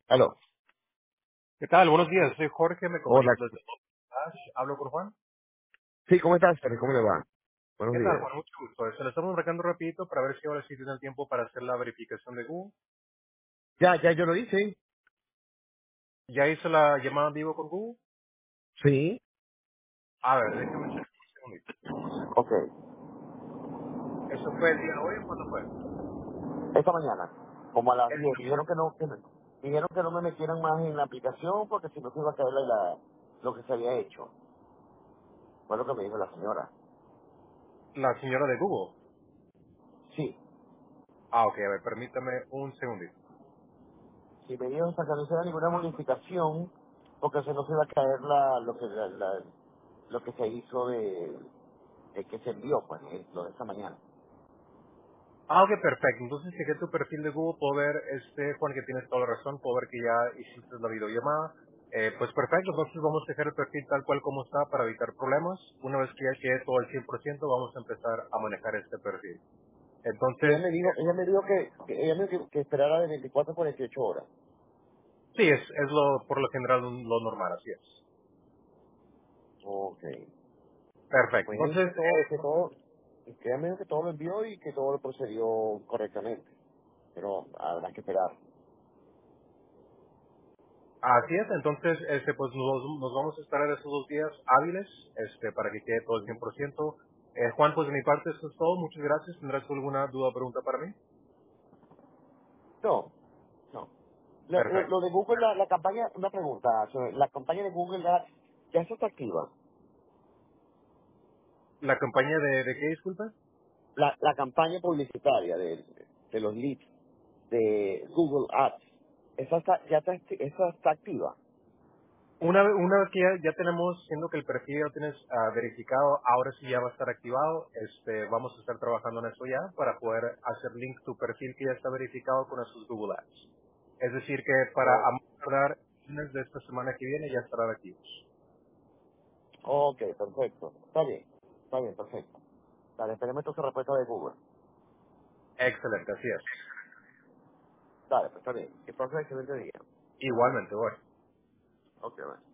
Aló. ¿Qué tal? Buenos días, soy Jorge, me Hola. comunico desde Ash. ¿Hablo con Juan? Sí, ¿cómo estás, Terry? ¿Cómo le va? Buenos ¿Qué tal, días. Juan? Mucho gusto. Se lo estamos marcando rapidito para ver si ahora sí tiene el tiempo para hacer la verificación de Google. Ya yo lo hice. ¿Ya hizo la llamada en vivo con Google? Sí. A ver, déjame checar un segundito. Ok. ¿Eso fue el día de hoy o cuándo fue? Esta mañana, como a las El 10, día. dijeron que no me metieran más en la aplicación porque si no se iba a caer lo que se había hecho. Fue lo que me dijo la señora. La señora de Google. Sí. Ah, ok, a ver, permítame un segundito. Si me dijo hasta que no se da ninguna modificación porque si no se iba a caer lo que se hizo de que se envió, pues, lo de esta mañana. Ah, ok, perfecto. Entonces chequé tu perfil de Google, puedo ver, Juan, que tienes toda la razón, puedo ver que ya hiciste la videollamada. Pues perfecto, entonces vamos a dejar el perfil tal cual como está para evitar problemas. Una vez que ya quede todo al 100%, vamos a empezar a manejar este perfil. Y Entonces, ella me dijo ella me dijo que esperara de 24 a 48 horas. sí, es lo por lo general lo normal, así es. Ok. Perfecto. Pues ella me dijo Entonces, que ella me dijo que todo lo envió y que todo lo procedió correctamente. Pero habrá que esperar. así es. Entonces, pues nos vamos a esperar esos 2 días hábiles, para que quede todo al 100%. Juan, pues de mi parte eso es todo. Muchas gracias. ¿Tendrás tú alguna duda o pregunta para mí? No, no. Perfecto. Lo de Google, la campaña, una pregunta, la campaña de Google ya eso está activa. ¿La campaña de qué, disculpa? La campaña publicitaria de los leads de Google Ads, esa está activa. Una vez que ya tenemos, siendo que el perfil ya lo tienes verificado, ahora sí ya va a estar activado, vamos a estar trabajando en eso ya para poder hacer link tu perfil que ya está verificado con esos Google Ads. Es decir, que para a Oh, más tardar fines de esta semana que viene ya estarán activos. ok, perfecto. Está bien, perfecto. Dale, esperemos entonces respuesta de Google. Excelente, así es. Dale, pues está bien. Que pases excelente día. Igualmente, bueno. Ok, bueno.